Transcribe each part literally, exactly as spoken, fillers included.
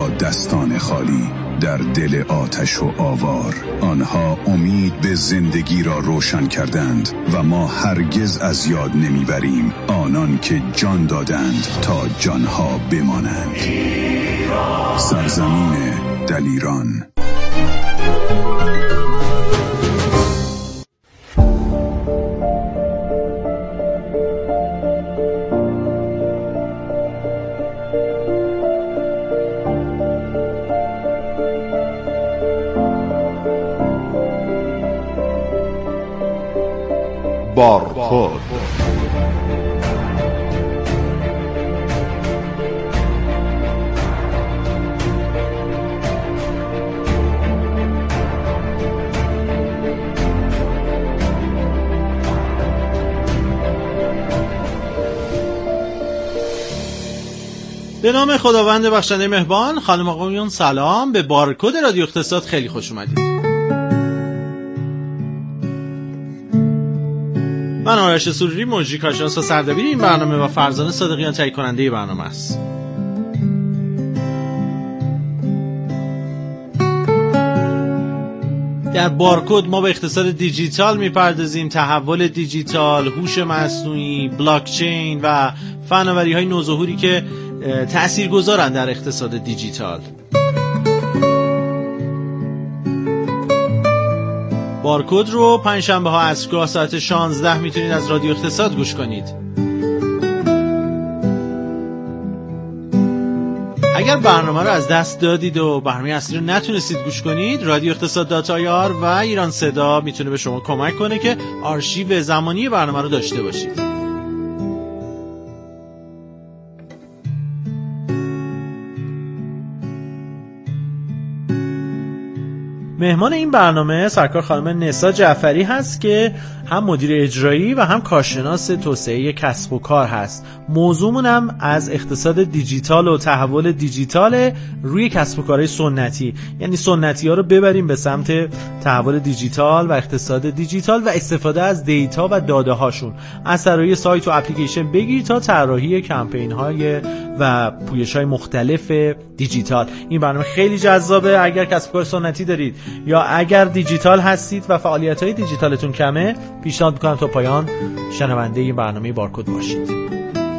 با دستان خالی در دل آتش و آوار. آنها امید به زندگی را روشن کردند و ما هرگز از یاد نمیبریم آنان که جان دادند تا جانها بمانند. سرزمین دلیران. بارکد. به نام خداوند بخشنده مهربان. خانم آقایون سلام، به بارکد رادیو اقتصاد خیلی خوش اومدید. من آرش سروری، مجری کارشناس و سردبیر این برنامه و فرزانه صادقیان تهیه کننده برنامه است. در بارکد ما به اقتصاد دیجیتال میپردازیم، تحول دیجیتال، هوش مصنوعی، بلاکچین و فناوری‌های نوظهوری که تاثیرگذارن در اقتصاد دیجیتال. بارکد رو پنجشنبه ها عصرگاه ساعت شانزده میتونید از رادیو اقتصاد گوش کنید. اگر برنامه رو از دست دادید و برنامه اصلی رو نتونستید گوش کنید، رادیو اقتصاد دات آی آر و ایران صدا میتونه به شما کمک کنه که آرشیو زمانی برنامه رو داشته باشید. مهمان این برنامه سرکار خانم نسا جعفری هست که هم مدیر اجرایی و هم کارشناس توسعه کسب و کار هست. موضوعمون هم از اقتصاد دیجیتال و تحول دیجیتال روی کسب و کارهای سنتی، یعنی سنتی ها رو ببریم به سمت تحول دیجیتال و اقتصاد دیجیتال و استفاده از دیتا و داده هاشون، از طراحی سایت و اپلیکیشن بگیر تا طراحی کمپین های و پویش های مختلف دیجیتال. این برنامه خیلی جذابه. اگر کسب و کار سنتی دارید یا اگر دیجیتال هستید و فعالیت های دیجیتالتون کمه، پیشنهاد میکنم تا پایان شنونده این برنامه بارکد باشید.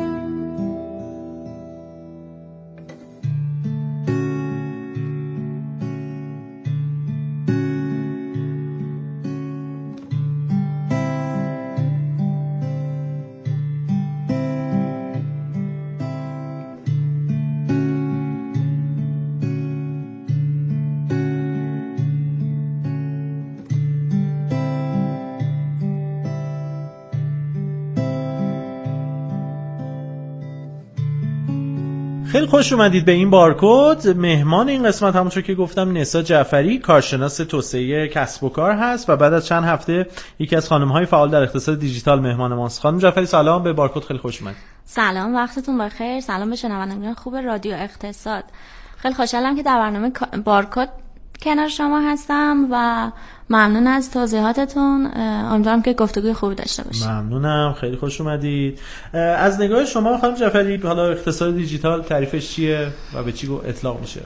خیلی خوش اومدید به این بارکد. مهمان این قسمت همونطور که گفتم نسا جعفری، کارشناس توسعه کسب و کار هست و بعد از چند هفته یکی از خانم‌های فعال در اقتصاد دیجیتال مهمان ماست. خانم جعفری سلام، به بارکد خیلی خوش اومدید. سلام، وقتتون بخیر. سلام به شنوندگان خوب رادیو اقتصاد. خیلی خوشحالم که در برنامه بارکد کنار شما هستم و ممنون از توضیحاتتون. امیدوارم که گفتگوی خوبی داشته باشیم. ممنونم، خیلی خوش اومدید. از نگاه شما خانم جعفری، حالا اقتصاد دیجیتال تعریفش چیه و به چی اطلاق میشه؟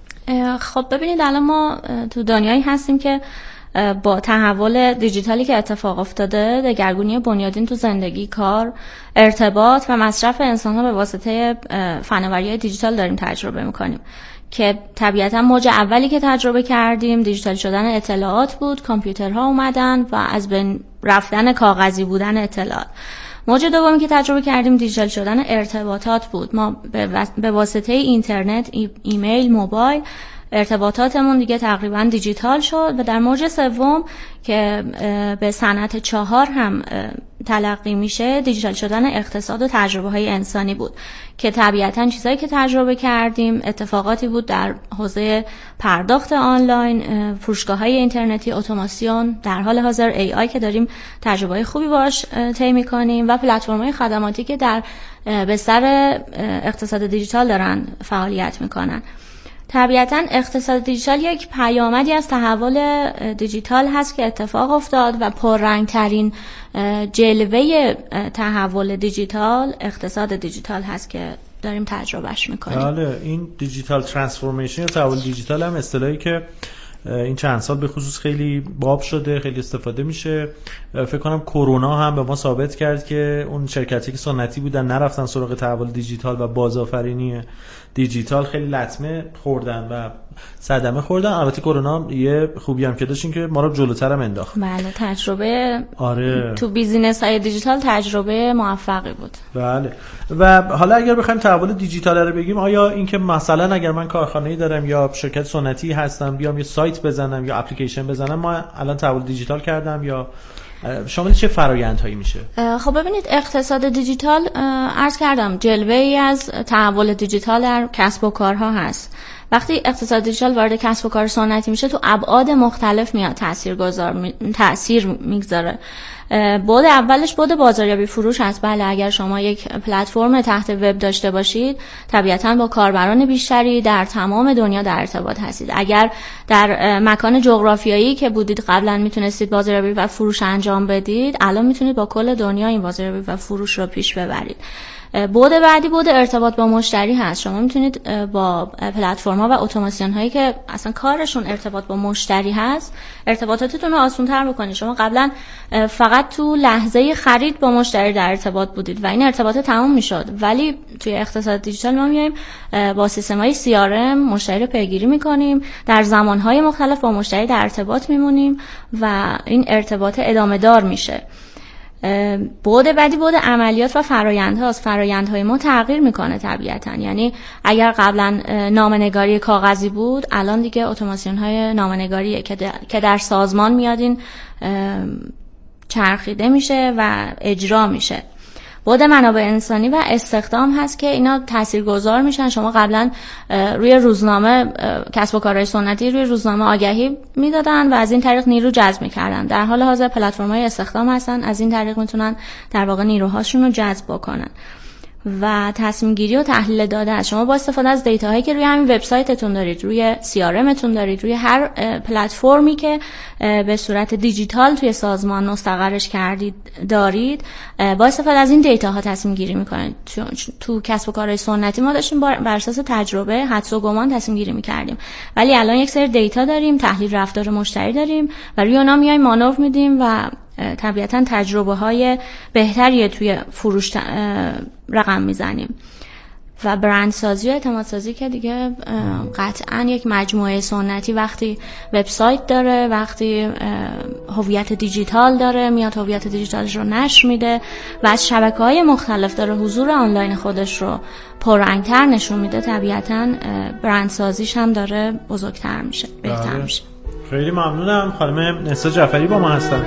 خب ببینید، الان ما تو دنیایی هستیم که با تحول دیجیتالی که اتفاق افتاده، دگرگونی بنیادین تو زندگی، کار، ارتباط و مصرف انسان‌ها به واسطه فناوری‌های دیجیتال داریم تجربه می‌کنیم که طبیعتا موج اولی که تجربه کردیم دیجیتال شدن اطلاعات بود. کامپیوترها اومدن و از بین رفتن کاغذی بودن اطلاعات. موج دومی که تجربه کردیم دیجیتال شدن ارتباطات بود. ما به واسطه اینترنت، ایمیل، موبایل ارتباطاتمون دیگه تقریبا دیجیتال شد و در موج سوم که به صنعت چهار هم تلقی میشه، دیجیتال شدن اقتصاد و تجربه های انسانی بود که طبیعتاً چیزایی که تجربه کردیم اتفاقاتی بود در حوزه پرداخت آنلاین، فروشگاه‌های اینترنتی، اتوماسیون، در حال حاضر ای آی که داریم تجربه خوبی باش طی می‌کنیم و پلتفرم‌های خدماتی که در بستر اقتصاد دیجیتال دارن فعالیت می‌کنن. طبیعتاً اقتصاد دیجیتال یک پیامدی از تحول دیجیتال هست که اتفاق افتاد و پررنگ‌ترین جلوه تحول دیجیتال اقتصاد دیجیتال هست که داریم تجربهش میکنیم. بله، این دیجیتال ترانسفورمیشن یا تحول دیجیتال هم اصطلاحی که این چند سال به خصوص خیلی باب شده، خیلی استفاده میشه. فکر کنم کرونا هم به ما ثابت کرد که اون شرکتی که سنتی بودن نرفتن سراغ تحول دیجیتال و بازآفرینی دیجیتال خیلی لطمه خوردن و صدمه خوردن. البته کرونا یه خوبی هم که داشت این که ما رو جلوتر هم انداخت. بله، تجربه آره تو بیزینس های دیجیتال تجربه موفقی بود. بله. و حالا اگر بخوایم تحول دیجیتال رو بگیم، آیا این که مثلا اگر من کارخانه‌ای دارم یا شرکت سنتی هستم بیام یه سایت بزنم یا اپلیکیشن بزنم، ما الان تحول دیجیتال کردم، یا شامل چه فرآیندهایی میشه؟ خب ببینید، اقتصاد دیجیتال عرض کردم جلوه ای از تحول دیجیتال در کسب و کارها هست. وقتی اقتصاد دیجیتال وارد کسب و کار سنتی میشه تو ابعاد مختلف میاد تاثیرگذار می... تاثیر میگذاره. بعد اولش بعد بازاریابی فروش هست. بله، اگر شما یک پلتفرم تحت وب داشته باشید طبیعتاً با کاربران بیشتری در تمام دنیا در ارتباط هستید. اگر در مکان جغرافیایی که بودید قبلا میتونستید بازاریابی و فروش انجام بدید، الان میتونید با کل دنیا این بازاریابی و فروش رو پیش ببرید. بعد بعدی بعد ارتباط با مشتری هست. شما میتونید با پلتفرم‌ها و اتوماسیون هایی که اصلا کارشون ارتباط با مشتری هست ارتباطاتتون رو آسان‌تر بکنید. شما قبلا فقط تو لحظه خرید با مشتری در ارتباط بودید و این ارتباط تموم میشد، ولی توی اقتصاد دیجیتال ما میایم با سیستم‌های سی آر ام مشتری رو پیگیری میکنیم، در زمانهای مختلف با مشتری در ارتباط میمونیم و این ارتباط ادامه دار میشه. بعد بعدی بعد عملیات و فرآیندهاست. فرآیندهای ما تغییر میکنه طبیعتاً. یعنی اگر قبلا نامه‌نگاری کاغذی بود، الان دیگه اتوماسیون های نامه‌نگاریه که در سازمان میادین چرخیده میشه و اجرا میشه. بعد منابع انسانی و استخدام هست که اینا تاثیرگذار میشن. شما قبلا روی روزنامه کسب و کارهای سنتی روی روزنامه آگهی میدادن و از این طریق نیرو جذب میکردن. در حال حاضر پلتفرم‌های استخدام هستن، از این طریق میتونن در واقع نیروهاشون رو جذب بکنن. و تصمیم گیری و تحلیل داده است. شما با استفاده از دیتاهایی که روی همین وبسایتتون دارید، روی سی آر امتون دارید، روی هر پلتفرمی که به صورت دیجیتال توی سازمان مستقرش کردید دارید، با استفاده از این دیتاها تصمیم گیری میکنید. تو, تو کسب و کارهای سنتی ما داشتیم بر اساس تجربه، حدس و گمان تصمیم گیری میکردیم، ولی الان یک سری دیتا داریم، تحلیل رفتار مشتری داریم و روی اونها میایم مانور میدیم و طبیعتاً تجربه های بهتری توی فروش رقم میزنیم. و برندسازی و اعتمادسازی که دیگه قطعاً یک مجموعه سنتی وقتی وبسایت داره، وقتی هویت دیجیتال داره، میاد هویت دیجیتالش رو نشر میده و از شبکه‌های مختلف داره حضور آنلاین خودش رو پررنگ‌تر نشون میده، طبیعتاً برندسازیش هم داره بزرگتر میشه، بهتر بله. میشه. خیلی ممنونم. خانم نسا جعفری با ما هستند.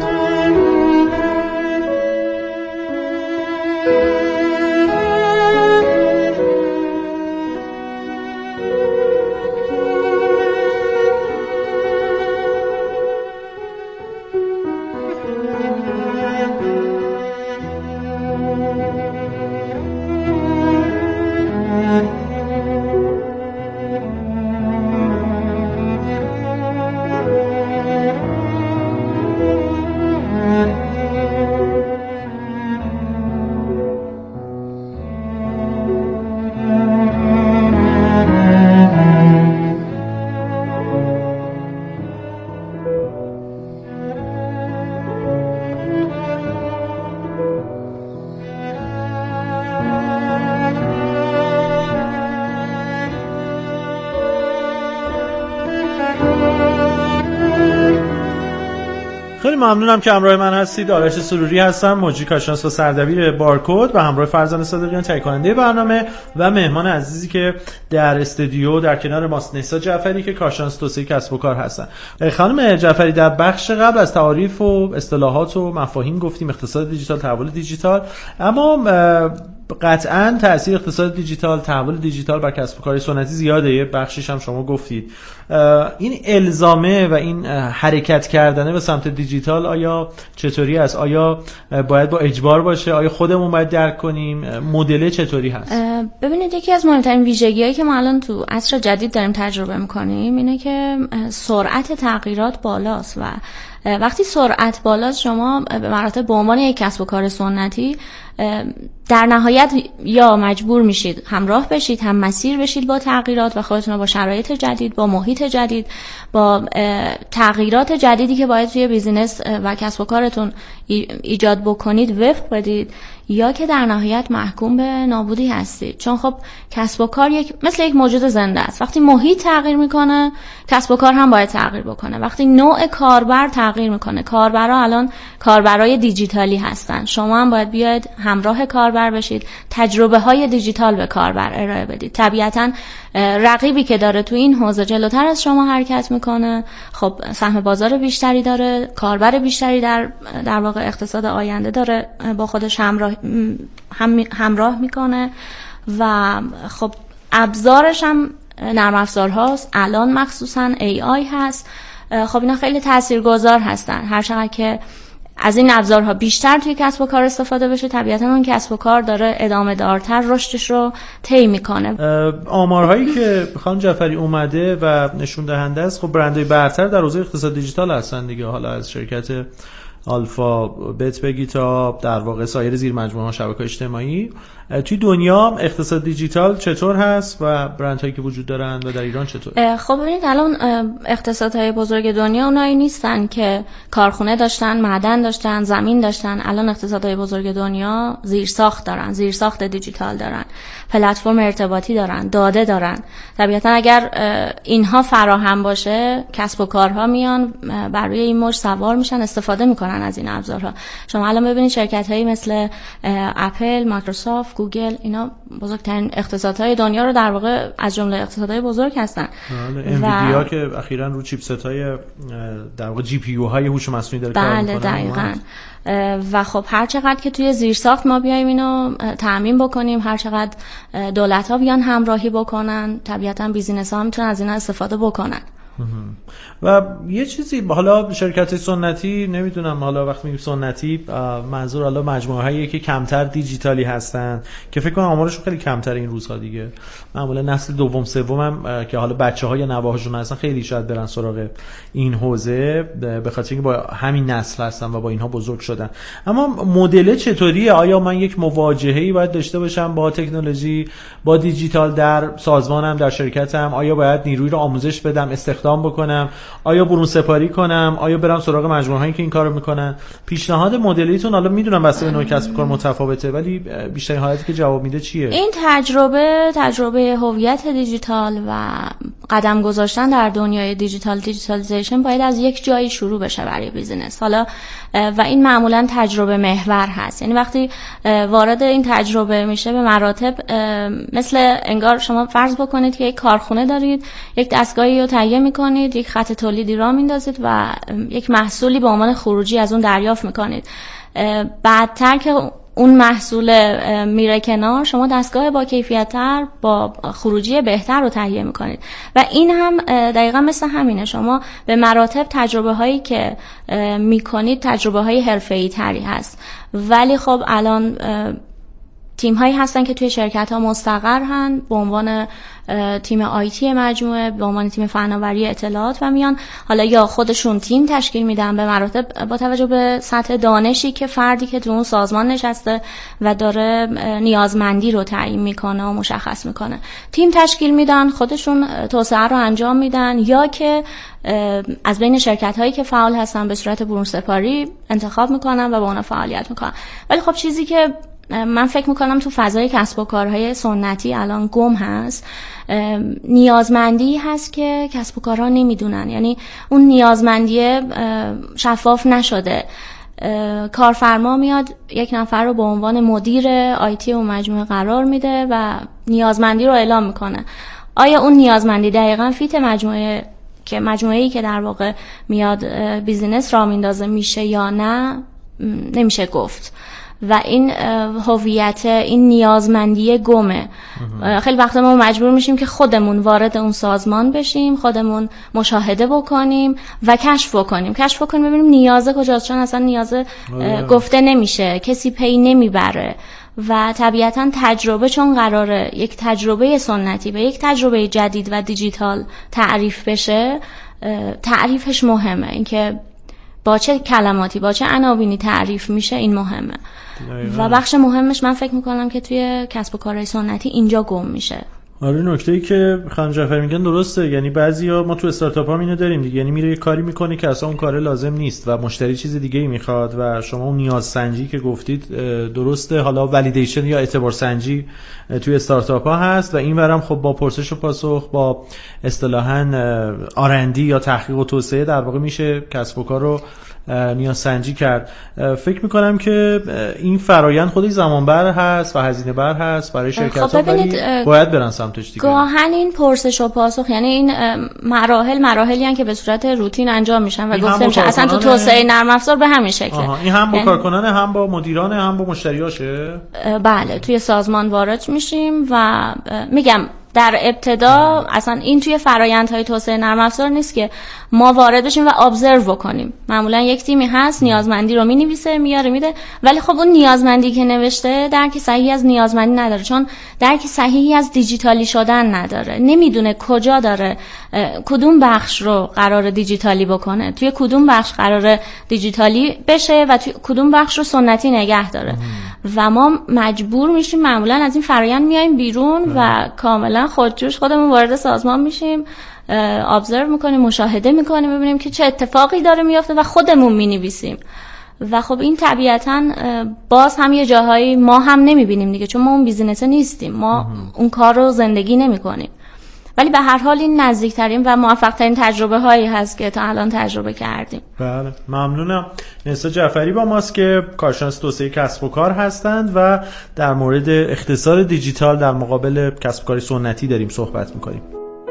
خیلی ممنونم که همراه من هستید. آرش سروری هستم، مجری کارشناس و سردبیر بارکد و همراه فرزانه صادقیان تهیه کننده برنامه و مهمان عزیزی که در استودیو در کنار ماست نسا جعفری که کارشناس توسعه کسب و کار هستن. خانم جعفری، در بخش قبل از تعاریف و اصطلاحات و مفاهیم گفتیم اقتصاد دیجیتال، تحول دیجیتال، اما قطعاً تأثیر اقتصاد دیجیتال، تحول دیجیتال بر کسب و کار سنتی زیاده. یه بخشش هم شما گفتید. این الزامه و این حرکت کردنه به سمت دیجیتال آیا چطوری است؟ آیا باید با اجبار باشه؟ آیا خودمون باید درک کنیم؟ مدل چطوری هست؟ ببینید، یکی از مهمترین ویژگی‌هایی که ما الان تو عصر جدید داریم تجربه می‌کنیم اینه که سرعت تغییرات بالاست و وقتی سرعت بالاست، شما به مراتب به عنوان یک کسب و کار سنتی در نهایت یا مجبور میشید همراه بشید، هم مسیر بشید با تغییرات و خودتون رو با شرایط جدید، با محیط جدید، با تغییرات جدیدی که باید توی بیزینس و کسب و کارتون ایجاد بکنید وفق بدید، یا که در نهایت محکوم به نابودی هستید. چون خب کسب و کار یک مثل یک موجود زنده است. وقتی محیط تغییر میکنه، کسب و کار هم باید تغییر بکنه. وقتی نوع کاربر تغییر میکنه، کاربرا الان کاربرای دیجیتالی هستن، شما هم باید بیاید همراه کاربر بشید، تجربه های دیجیتال به کاربر ارائه بدید. طبیعتاً رقیبی که داره تو این حوزه جلوتر از شما حرکت میکنه، خب سهم بازار بیشتری داره، کاربر بیشتری در در واقع اقتصاد آینده داره با خودش همراه هم همراه میکنه و خب ابزارش هم نرم افزار هاست. الان مخصوصا ای آی هست. خب اینا خیلی تاثیرگذار هستن. هر چقدر که از این ابزارها بیشتر توی کسب و کار استفاده بشه، طبیعتاً اون کسب و کار داره ادامه دارتر رشدش رو طی میکنه. آمارهایی که خانم جعفری اومده و نشون دهنده است، خب برندهای برتر در حوزه اقتصاد دیجیتال هستن دیگه، حالا از شرکت آلفا بت بگی تا در واقع سایر زیر مجموعه ها شبکه اجتماعی. توی دنیا اقتصاد دیجیتال چطور هست و برندهایی که وجود دارن و در ایران چطور؟ خب ببینید الان اقتصادهای بزرگ دنیا اونایی نیستن که کارخونه داشتن، معدن داشتن، زمین داشتن. الان اقتصادهای بزرگ دنیا زیرساخت دارن، زیرساخت دیجیتال دارن، پلتفرم ارتباطی دارن، داده دارن. طبیعتا اگر اینها فراهم باشه، کسب و کارها میان بر روی این موج سوار میشن، استفاده میکنن از این ابزارها. شما الان ببینید شرکت‌هایی مثل اپل، مایکروسافت، گوگل، اینا بزرگترین اقتصادهای دنیا رو در واقع از جمله اقتصادهای بزرگ هستن. انویدیا و... که اخیراً رو چیپست‌های در واقع جی پی یو های هوش مصنوعی داره کار می‌کنه. بله دقیقاً. و خب هر چقدر که توی زیرساخت ما بیایم اینو تامین بکنیم، هر چقدر دولت‌ها بیان همراهی بکنن، طبیعتاً بیزینس‌ها میتونن از اینا استفاده بکنن. و یه چیزی حالا شرکت سنتی، نمیدونم حالا وقتی میگیم سنتی منظور حالا مجموعه هایی که کمتر دیجیتالی هستن که فکر کنم آمارشون خیلی کمتر این روزها دیگه، معمولا نسل دوم سوم هم که حالا بچه‌ها یا نواهاشون هستن خیلی شاید برن سراغ این حوزه به خاطر اینکه با همین نسل هستن و با اینها بزرگ شدن. اما مدل چطوریه؟ آیا من یک مواجهه‌ای باید داشته باشم با تکنولوژی، با دیجیتال در سازمانم، در شرکتم؟ آیا باید نیروی رو آموزش بدم، استخدام بکنم؟ آیا برون سپاری کنم؟ آیا برم سراغ مجموعه‌هایی که این کارو میکنن؟ پیشنهاد مدلیتون حالا میدونم بسته به نوع کسب کار متفاوته، ولی بیشترین حالتی که جواب میده چیه؟ این تجربه تجربه هویت دیجیتال و قدم گذاشتن در دنیای دیجیتال، دیجیتالیزیشن باید از یک جایی شروع بشه برای بیزینس. حالا و این معمولا تجربه محور هست. یعنی وقتی وارد این تجربه میشه به مراتب، مثل انگار شما فرض بکنید که یک کارخونه دارید، یک دستگاهی رو تهیه میکنید، یک خط تولیدی را میندازید و یک محصولی به عنوان خروجی از اون دریافت میکنید. بعدتر که اون محصول میره کنار، شما دستگاه با کیفیت‌تر با خروجی بهتر رو تهیه میکنید. و این هم دقیقا مثل همینه، شما به مراتب تجربه هایی که میکنید تجربه های حرفه‌ای تری هست. ولی خب الان تیم هایی هستن که توی شرکت ها مستقرن به عنوان تیم آیتی مجموعه، به عنوان تیم فناوری اطلاعات، و میان حالا یا خودشون تیم تشکیل میدن به مراتب با توجه به سطح دانشی که فردی که تو اون سازمان نشسته و داره نیازمندی رو تعیین میکنه و مشخص میکنه، تیم تشکیل میدن، خودشون توسعه رو انجام میدن، یا که از بین شرکت هایی که فعال هستن به صورت برون سپاری انتخاب میکنن و با اونها فعالیت میکنن. ولی خب چیزی که من فکر میکنم تو فضای کسب و کارهای سنتی الان گم هست، نیازمندی هست که کسب و کارها نمیدونن. یعنی اون نیازمندی شفاف نشده. کارفرما میاد یک نفر رو به عنوان مدیر آیتی اون مجموعه قرار میده و نیازمندی رو اعلام میکنه. آیا اون نیازمندی دقیقاً فیت مجموعه که مجموعه‌ای که در واقع میاد بیزینس را میندازه میشه یا نه، نمیشه گفت. و این هویت، این نیازمندی گمه. خیلی وقتا ما مجبور میشیم که خودمون وارد اون سازمان بشیم، خودمون مشاهده بکنیم و کشف بکنیم کشف بکنیم ببینیم نیازه کجاست، چون اصلا نیازه گفته نمیشه، کسی پی نمیبره. و طبیعتا تجربه چون قراره یک تجربه سنتی به یک تجربه جدید و دیجیتال تعریف بشه، تعریفش مهمه. اینکه با چه کلماتی، با چه عناوینی تعریف میشه، این مهمه. و بخش مهمش من فکر میکنم که توی کسب و کارهای سنتی اینجا گم میشه. آره، نکته‌ای که خانم جعفری میگن درسته. یعنی بعضیا ما تو استارتاپ ها اینو داریم دیگه، یعنی میره یه کاری میکنه که اصلا اون کار لازم نیست و مشتری چیز دیگه ای میخواد و شما اون نیاز سنجی که گفتید درسته، حالا ولیدیشن یا اعتبار سنجی توی استارتاپ ها هست و اینورم خب با پرسش و پاسخ، با اصطلاحاً آر ان دی یا تحقیق و توسعه در واقع میشه کسب و کار رو نیاز سنجی کرد. فکر میکنم که این فرایند خودش زمان بر هست و هزینه بر هست برای شرکت‌ها، خب ولی باید برن سمتش دیگه. گاهن این پرسش و پاسخ، یعنی این مراحل مراحلی هستن که به صورت روتین انجام میشن و گفتم که اصلا تو توسعه نرم افزار به همین شکله. این هم با یعنی... کارکنان، هم با مدیران، هم با مشتریاشه. بله، توی سازمان وارد میشیم و میگم در ابتدا اصلا این توی فرآیندهای توسعه نرم افزار نیست که ما وارد بشیم و ابزرو بکنیم. معمولا یک تیمی هست نیازمندی رو مینویسه میاره میده، ولی خب اون نیازمندی که نوشته درک صحیحی از نیازمندی نداره، چون درک صحیحی از دیجیتالی شدن نداره. نمیدونه کجا داره کدوم بخش رو قرار دیجیتالی بکنه، توی کدوم بخش قرار دیجیتالی بشه و توی کدوم بخش رو سنتی نگه داره. و ما مجبور میشیم معمولا از این فرآیند میایم بیرون و کاملا خودجوش خودمون وارد سازمان میشیم، ابزرو میکنیم، مشاهده میکنیم، ببینیم که چه اتفاقی داره میفته و خودمون مینویسیم. و خب این طبیعتاً باز هم یه جاهایی ما هم نمیبینیم دیگه، چون ما اون بیزینسه نیستیم، ما اون کار رو زندگی نمیکنیم. ولی به هر حال این نزدیکترین و موفق‌ترین تجربه هایی هست که تا الان تجربه کردیم. بله، ممنونم. نسا جعفری با ماست که کارشناس توسعه کسب و کار هستند و در مورد اختصار دیجیتال در مقابل کسب و کار سنتی داریم صحبت می‌کنیم.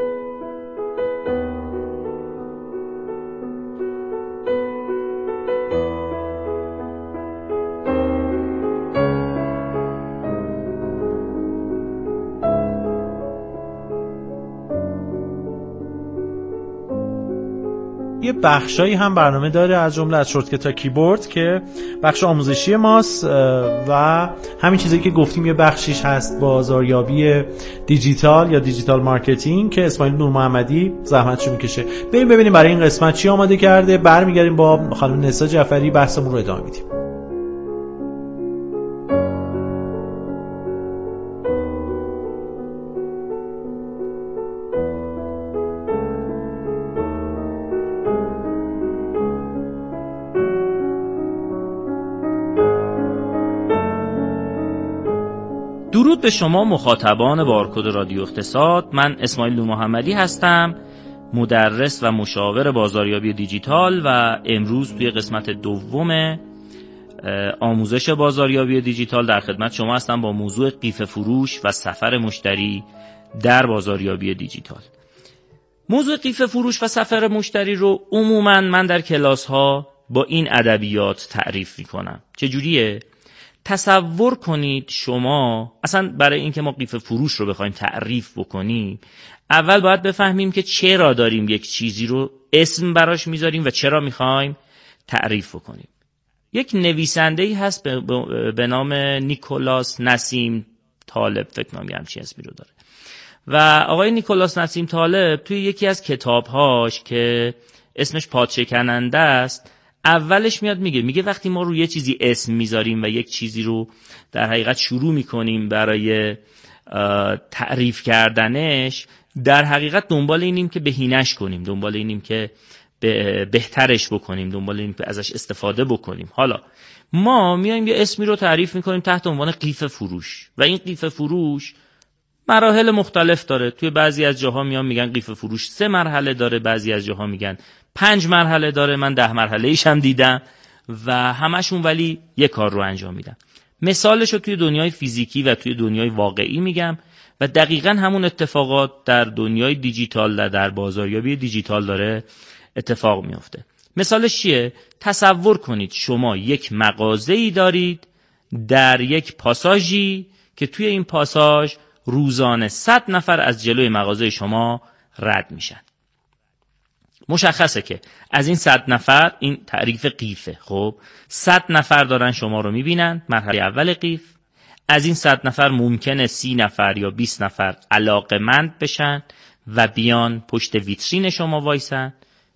یه بخشایی هم برنامه داره، از جمله از شورتکت تا کیبورد که بخش آموزشی ماست و همین چیزایی که گفتیم یه بخشیش هست بازاریابی دیجیتال یا دیجیتال مارکتینگ که اسماعیل نور محمدی زحمتشو میکشه. بریم ببینیم برای این قسمت چی آماده کرده، برمیگردیم با خانم نسا جعفری بحثمون رو ادامه میدیم. درود به شما مخاطبان بارکد رادیو اقتصاد. من اسماعیل نور محمدی هستم، مدرس و مشاور بازاریابی دیجیتال و امروز توی قسمت دوم آموزش بازاریابی دیجیتال در خدمت شما هستم با موضوع قیف فروش و سفر مشتری در بازاریابی دیجیتال. موضوع قیف فروش و سفر مشتری رو عموماً من در کلاس ها با این ادبیات تعریف میکنم. چجوریه؟ تصور کنید شما اصلا برای اینکه ما قیف فروش رو بخوایم تعریف بکنیم، اول باید بفهمیم که چرا داریم یک چیزی رو اسم براش میذاریم و چرا میخوایم تعریف بکنیم. یک نویسنده‌ای هست به نام نیکولاس نسیم طالب، فکر کنم یه همچین اسمی رو داره، و آقای نیکولاس نسیم طالب توی یکی از کتابهاش که اسمش پادشکننده است، اولش میاد میگه میگه وقتی ما رو یه چیزی اسم میذاریم و یک چیزی رو در حقیقت شروع میکنیم برای تعریف کردنش، در حقیقت دنبال اینیم که بهینش کنیم، دنبال اینیم که بهترش بکنیم، دنبال اینیم که ازش استفاده بکنیم. حالا ما میایم یه اسمی رو تعریف میکنیم تحت عنوان قیف فروش و این قیف فروش مراحل مختلف داره. توی بعضی از جاها میان میگن قیف فروش سه مرحله داره، بعضی از جاها میگن پنج مرحله داره، من ده مرحله ایش هم دیدم و همشون ولی یک کار رو انجام میدن. مثالش رو توی دنیای فیزیکی و توی دنیای واقعی میگم و دقیقاً همون اتفاقات در دنیای دیجیتال و در بازاریابی دیجیتال داره اتفاق میفته. مثالش چیه؟ تصور کنید شما یک مغازه‌ای دارید در یک پاساژی که توی این پاساژ روزانه صد نفر از جلوی مغازه شما رد میشن. مشخصه که از این صد نفر، این تعریف قیفه، خب صد نفر دارن شما رو میبینن، مرحله اول قیف. از این صد نفر ممکنه سی نفر یا بیست نفر علاقمند بشن و بیان پشت ویترین شما وایسن،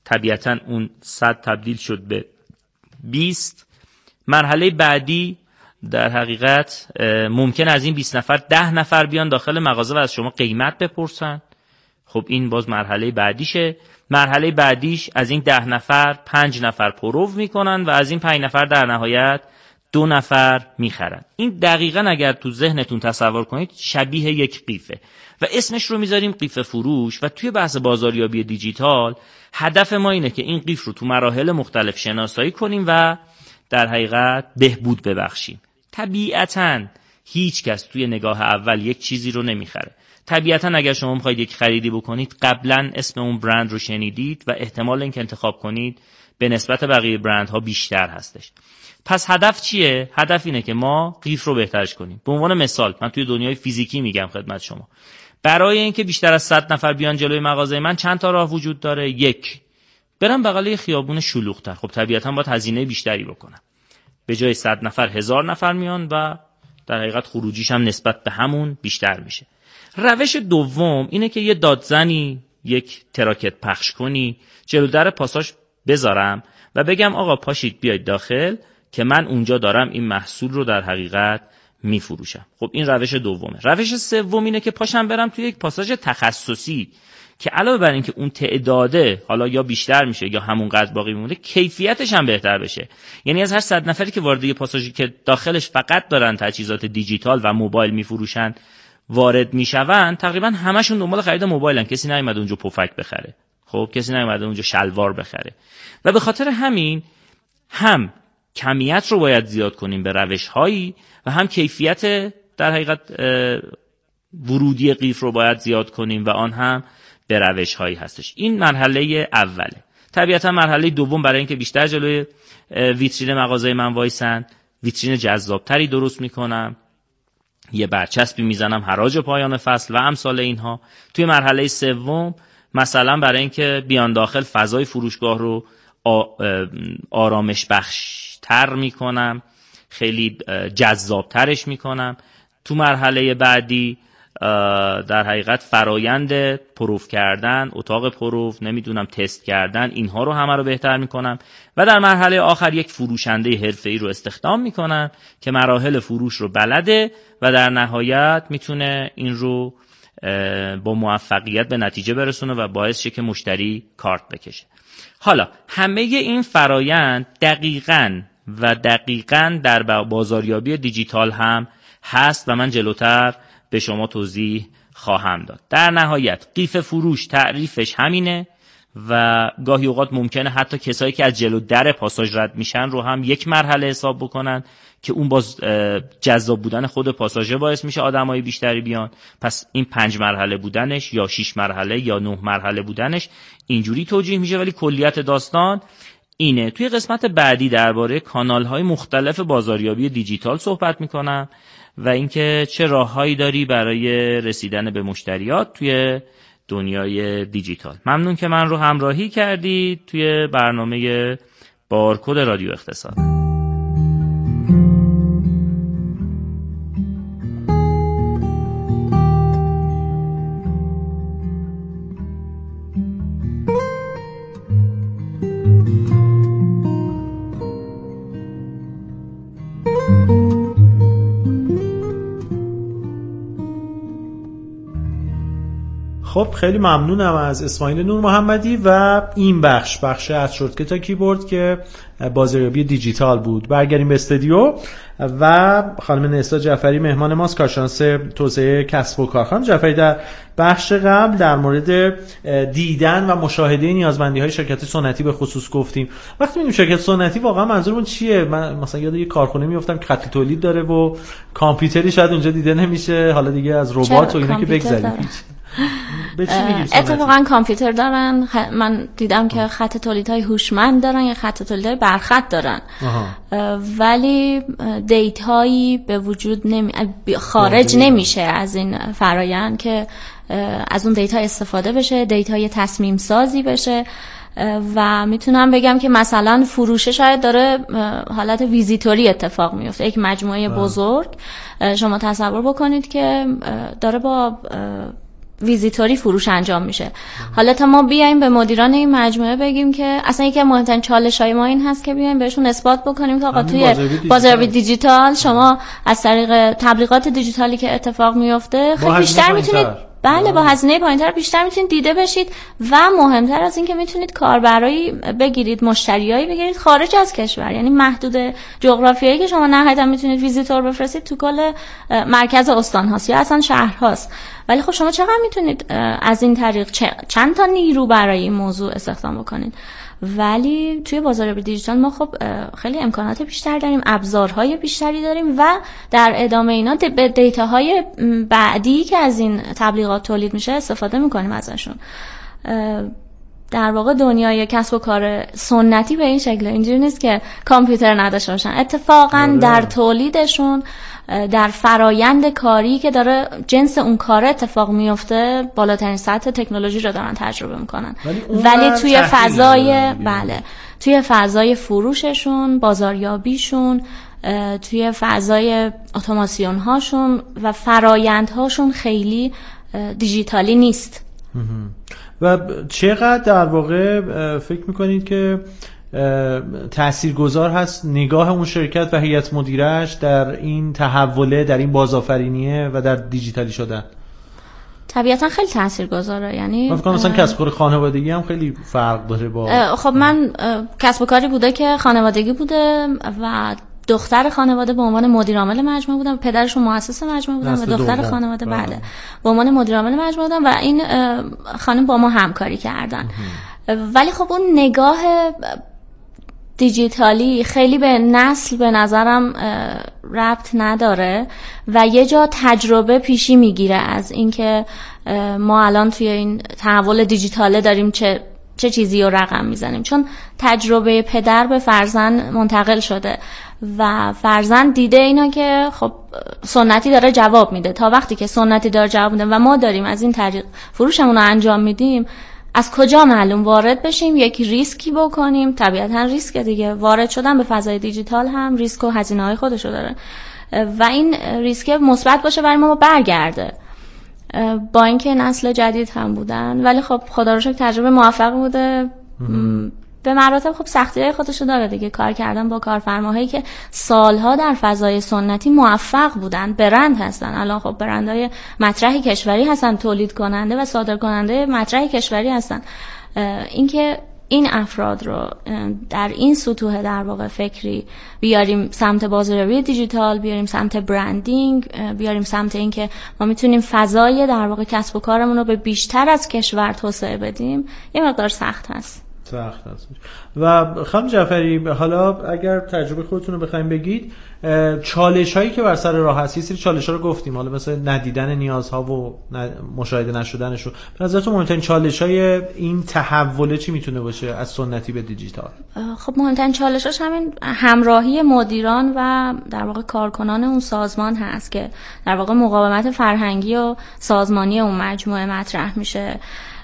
طبیعتاً اون صد تبدیل شد به بیست. مرحله بعدی در حقیقت ممکن از این بیست نفر ده نفر بیان داخل مغازه و از شما قیمت بپرسن. خب این باز مرحله بعدیشه. مرحله بعدیش از این ده نفر پنج نفر پرو میکنن و از این پنج نفر در نهایت دو نفر میخرن. این دقیقاً اگر تو ذهنتون تصور کنید شبیه یک قیفه و اسمش رو میذاریم قیف فروش. و توی بحث بازاریابی دیجیتال هدف ما اینه که این قیف رو تو مراحل مختلف شناسایی کنیم و در حقیقت بهبود ببخشیم. طبیعتاً هیچ کس توی نگاه اول یک چیزی رو نمیخره. طبیعتاً اگر شما میخواید یک خریدی بکنید قبلاً اسم اون برند رو شنیدید و احتمال اینکه انتخاب کنید به نسبت بقیه برندها بیشتر هستش. پس هدف چیه؟ هدف اینه که ما قیف رو بهترش کنیم. به عنوان مثال من توی دنیای فیزیکی میگم خدمت شما، برای اینکه بیشتر از صد نفر بیان جلوی مغازه من چند تا راه وجود داره. یک، برم بغل خیابون شلوغ‌تر. خب طبیعتاً باید هزینه بیشتری بکنم. به جای صد نفر هزار نفر میان و در حقیقت خروجیش هم نسبت به همون بیشتر میشه. روش دوم اینه که یه دادزنی، یک تراکت پخش کنی، جلو در پاساژ بذارم و بگم آقا پاشید بیاید داخل که من اونجا دارم این محصول رو در حقیقت میفروشم. خب این روش دومه. روش سوم اینه که پاشم برم توی یک پاساژ تخصصی که علاوه بر این که اون تعداده حالا یا بیشتر میشه یا همونقدر باقی میمونه، کیفیتش هم بهتر بشه. یعنی از هر صد نفری که وارد یه پاساژی که داخلش فقط دارن تجهیزات دیجیتال و موبایل میفروشن وارد میشون، تقریبا همشون دنبال خرید موبایلن. کسی نیومده اونجا پفک بخره. خب کسی نیومده اونجا شلوار بخره. و به خاطر همین هم کمیت رو باید زیاد کنیم به روش‌هایی و هم کیفیت در حقیقت ورودی قیف رو باید زیاد کنیم و آن هم به روش‌هایی هستش. این مرحله اوله. طبیعتا مرحله دوم برای اینکه بیشتر جلوی ویترین مغازه من وایسن، ویترین جذابتری درست میکنم، یه برچسبی میزنم حراج پایان فصل و امثال اینها. توی مرحله سوم مثلا برای اینکه بیان داخل فضای فروشگاه رو آرامش بخشتر میکنم، خیلی جذابترش میکنم. تو مرحله بعدی در حقیقت فرایند پروف کردن، اتاق پروف، نمیدونم تست کردن، اینها رو همه رو بهتر میکنم و در مرحله آخر یک فروشنده حرفه‌ای رو استخدام میکنم که مراحل فروش رو بلده و در نهایت میتونه این رو با موفقیت به نتیجه برسونه و باعث شه که مشتری کارت بکشه. حالا همه این فرایند دقیقاً و دقیقاً در بازاریابی دیجیتال هم هست و من جلوتر به شما توضیح خواهم داد. در نهایت قیف فروش تعریفش همینه و گاهی اوقات ممکنه حتی کسایی که از جلو در پاساژ رد میشن رو هم یک مرحله حساب بکنن که اون باز جذاب بودن خود پاساژه باعث میشه آدمای بیشتری بیان. پس این پنج مرحله بودنش یا شش مرحله یا نه مرحله بودنش اینجوری توجیه میشه، ولی کلیت داستان اینه. توی قسمت بعدی درباره کانال‌های مختلف بازاریابی دیجیتال صحبت میکنم و اینکه چه راههایی داری برای رسیدن به مشتریات توی دنیای دیجیتال. ممنون که من رو همراهی کردید توی برنامه بارکد رادیو اقتصاد. خب خیلی ممنونم از اسماعیل نور محمدی و این بخش بخش از شورتکت تا کیبورد که بازاریابی دیجیتال بود. برگردیم به استودیو و خانم نسا جعفری مهمان ماست، کارشناس توسعه کسب و کار. خانم جعفری در بخش قبل در مورد دیدن و مشاهده نیازمندی‌های شرکت سنتی به خصوص گفتیم. وقتی میگیم شرکت سنتی واقعا منظورمون چیه؟ من مثلا یاد یه کارخونه میافتم که خط تولید داره و کامپیوتری شاید اونجا دیده نمیشه، حالا دیگه از ربات و اینا که بگذریم. اتفاقا کامپیوتر دارن. من دیدم که خط تولیدهای هوشمند دارن یا خط تولیدهای برخط دارن، ولی دیتایی به وجود نمی... خارج نمیشه از این فرایند که از اون دیتا استفاده بشه، دیتای تصمیم سازی بشه. و میتونم بگم که مثلا فروشه شاید داره حالت ویزیتوری اتفاق میفته. یک مجموعه بزرگ شما تصور بکنید که داره با ویزیتوری فروش انجام میشه. حالا تا ما بیایم به مدیران این مجموعه بگیم که اصلا یکی از مهمترین چالش‌های ما این هست که بیایم بهشون اثبات بکنیم که آقا توی بازاریابی دیجیتال شما از طریق تبلیغات دیجیتالی که اتفاق میفته خیلی بیشتر میتونید بله با هزینه پایین‌تر بیشتر میتونید دیده بشید و مهمتر از این که میتونید کاربرایی بگیرید، مشتریایی بگیرید خارج از کشور، یعنی محدود جغرافیایی که شما نهایتا میتونید ویزیتور بفرستید تو کل مرکز استان هاست یا اصلا شهر هاست. ولی خب شما چقدر میتونید از این طریق چند تا نیرو برای این موضوع استخدام بکنید. ولی توی بازاریابی دیجیتال ما خب خیلی امکانات بیشتر داریم، ابزارهای بیشتری داریم و در ادامه اینا به دیتاهای بعدی که از این تبلیغات تولید میشه استفاده میکنیم ازشون. در واقع دنیای کسب و کار سنتی به این شکل اینجوری نیست که کامپیوتر نداشته باشن، اتفاقا در تولیدشون، در فرایند کاری که داره جنس اون کار اتفاق میفته بالاترین سطح تکنولوژی رو دارن تجربه میکنن. ولی, ولی توی فضای بله توی فضای فروششون، بازاریابیشون، توی فضای اتوماسیون هاشون و فرایند هاشون خیلی دیجیتالی نیست. و چقدر در واقع فکر میکنید که تاثیرگذار هست نگاه اون شرکت و هیئت مدیره‌اش در این تحوله، در این بازآفرینیه و در دیجیتالی شدن؟ طبیعتا خیلی تاثیرگذاره. یعنی من فکر کنم مثلا کسب و کار خانوادگی هم خیلی فرق داره با خب من کسب و کاری بوده که خانوادگی بوده و دختر خانواده به عنوان مدیر عامل مجموعه بودن، پدرشون مؤسس مجموعه بودن و دختر دوم. خانواده بله. بله به عنوان مدیر عامل مجموعه بودن و این خانم با ما همکاری کردن. ولی خب اون نگاه دیجیتالی خیلی به نسل به نظرم ربط نداره و یه جا تجربه پیشی میگیره از اینکه ما الان توی این تحول دیجیتاله داریم چه چه چیزی رو رقم میزنیم، چون تجربه پدر به فرزند منتقل شده و فرزند دیده اینا که خب سنتی داره جواب میده. تا وقتی که سنتی داره جواب میده و ما داریم از این طریق فروشمون رو انجام میدیم، از کجا معلوم وارد بشیم، یک ریسکی بکنیم. طبیعتا ریسک دیگه، وارد شدن به فضای دیجیتال هم ریسک و هزینه‌های خودشو داره و این ریسک مثبت باشه برای ما برگرده. با اینکه نسل جدید هم بودن ولی خب خدا رو شکر تجربه موفق بوده. به مراتب خب سختی‌های خودشو داره دیگه، کار کردن با کارفرماهایی که سالها در فضای سنتی موفق بودن، برند هستن. الان خب برندهای مطرح کشوری هستن، تولید کننده و صادر کننده مطرح کشوری هستن. اینکه این افراد رو در این سطوح در واقع فکری بیاریم سمت بازاریابی دیجیتال، بیاریم سمت برندینگ، بیاریم سمت این که ما میتونیم فضای در واقع کسب و کارمون رو به بیشتر از کشور توسعه بدیم، یه مقدار سخت هست. سخت هست. و خانم جعفری حالا اگر تجربه خودتون رو بخواید بگید، چالش هایی که بر سر راه هست، یه سری چالش ها رو گفتیم، حالا مثلا ندیدن نیازها و مشاهده نشدنش رو، به نظرتون مهمترین چالش های این تحول چی میتونه باشه از سنتی به دیجیتال؟ خب مهمترین چالشاش همین همراهی مدیران و در واقع کارکنان اون سازمان هست که در واقع مقاومت فرهنگی و سازمانی اون مجموعه مطرح میشه.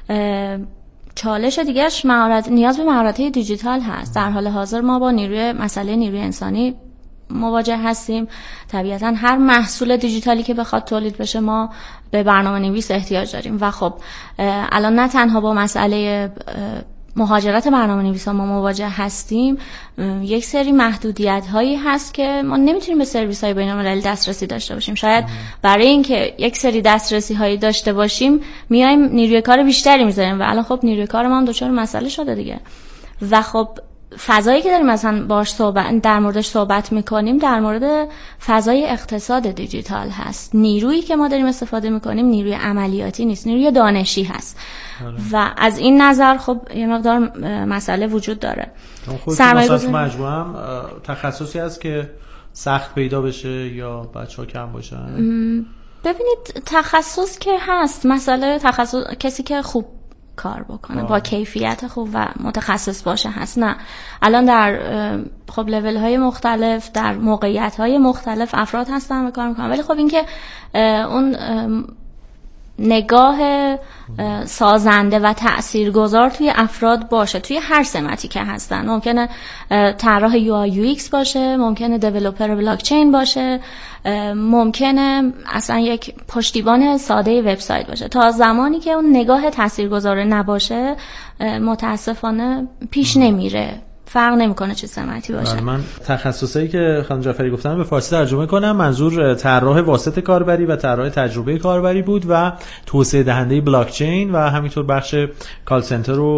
چالش دیگهش مهارت، نیاز به مهارت‌های دیجیتال هست. در حال حاضر ما با نیروی مسئله نیروی انسانی مواجه هستیم. طبیعتاً هر محصول دیجیتالی که بخواد تولید بشه ما به برنامه‌نویس احتیاج داریم و خب الان نه تنها با مسئله مهاجرت برنامه‌نویسان ما مواجه هستیم، یک سری محدودیت هایی هست که ما نمیتونیم به سرویس های بین‌المللی دسترسی داشته باشیم. شاید برای اینکه یک سری دسترسی هایی داشته باشیم میایم نیروی کار بیشتری میذاریم و الان خب نیروی کار ما هم دچار مسئله شده دیگه. و خب فضایی که داریم مثلا باش صحبت در موردش صحبت میکنیم در مورد فضای اقتصاد دیجیتال هست. نیرویی که ما داریم استفاده میکنیم نیروی عملیاتی نیست، نیروی دانشی هست. و از این نظر خب یه مقدار مسئله وجود داره. سرمایه‌گذاری مجموعه هم تخصصی هست که سخت پیدا بشه یا بچه‌ها کم باشن؟ ببینید تخصص که هست، مسئله تخصص کسی که خوب کار بکنه آه. با کیفیت خوب و متخصص باشه هست. نه الان در خب لول های مختلف در موقعیت های مختلف افراد هستن و کار میکنن، ولی خب این که اون نگاه سازنده و تاثیرگذار توی افراد باشه، توی هر سمتی که هستن. ممکنه طراح یو آی یو ایکس باشه، ممکنه دیولپر بلاک چین باشه، ممکنه اصلا یک پشتیبان ساده وبسایت باشه. تا زمانی که اون نگاه تاثیرگذار نباشه متاسفانه پیش نمیره، فرق نمیکنه چه سمتی باشه. من تخصصی که خانم جعفری گفتن به فارسی ترجمه کنم. منظور طراح واسط کاربری و طراح تجربه کاربری بود و توسعه دهنده بلاک چین و همینطور بخش کال سنتر رو